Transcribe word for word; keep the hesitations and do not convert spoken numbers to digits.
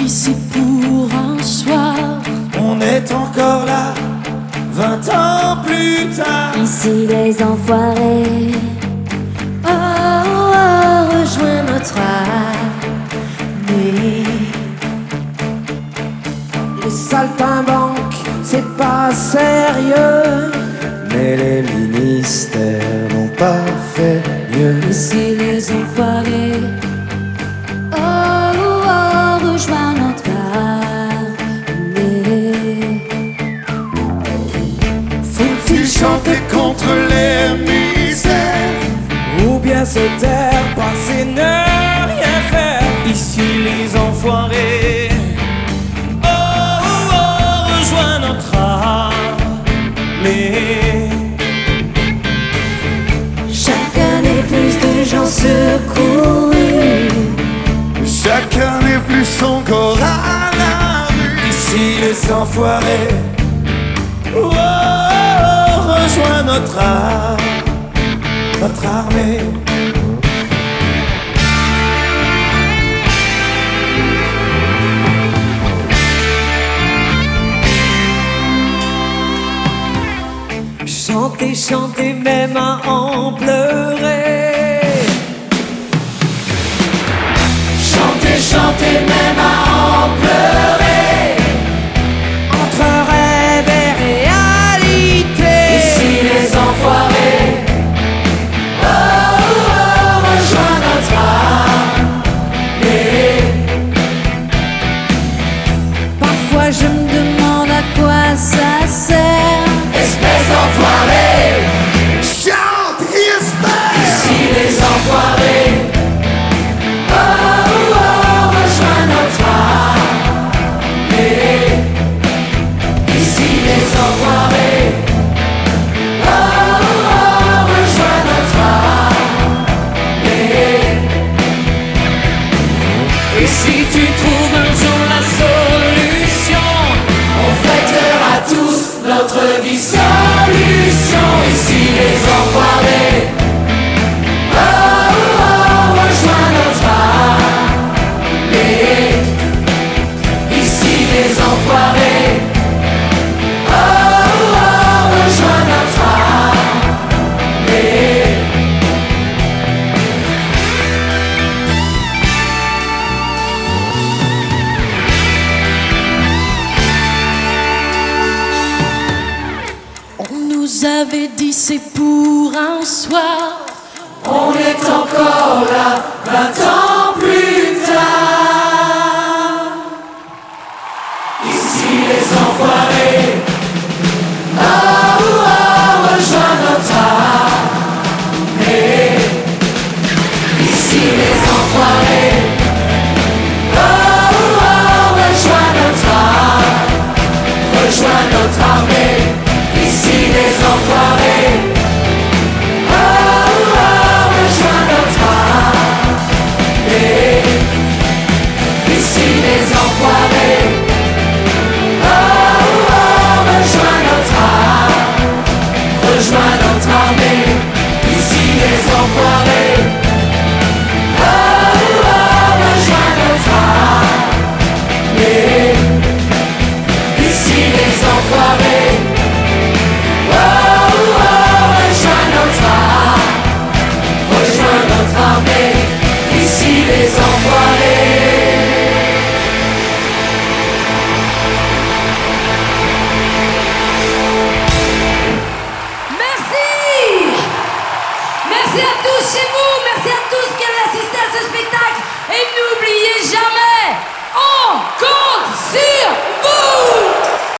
dit c'est pour un soir. On est encore là, vingt ans plus tard. Ici les enfoirés. Oh, oh, oh, rejoins notre armée. Les saltimbanques, c'est pas sérieux. Mais les ministères n'ont pas fait mieux. Ici les enfoirés. Oh, oh, oh, rejoins notre armée. Faut-il chanter contre les misères, ou bien se taire, passer, ne rien faire? Ici les enfoirés. Oh, oh, oh, rejoins notre armée. Chaque année plus de gens secourus. Chaque année plus encore à la rue. Ici les enfoirés. Oh, oh, oh, rejoins notre ar- notre armée. Chantez, chantez même à en pleurer. Chantez, chantez même à en pleurer. Entre rêve et réalité. Ici les enfoirés. Oh, oh, oh, rejoins notre armée. Parfois je me demande à quoi ça sert. Espèce d'enfoirés. Chante, espèce. Ici les enfoirés. Oh, oh, oh, rejoins notre armée. Ici les enfoirés. Oh, oh, oh, rejoins notre armée. Et si tu trouves un jour la solution, on fêtera tous notre dissolution. Ici les enfoirés. Oh, oh, oh, rejoins notre armée. Ici les enfoirés. Oh, oh, oh, rejoins notre armée. On nous avait dit c'est pour un soir. On est encore là, vingt ans plus tard. Ici les enfoirés.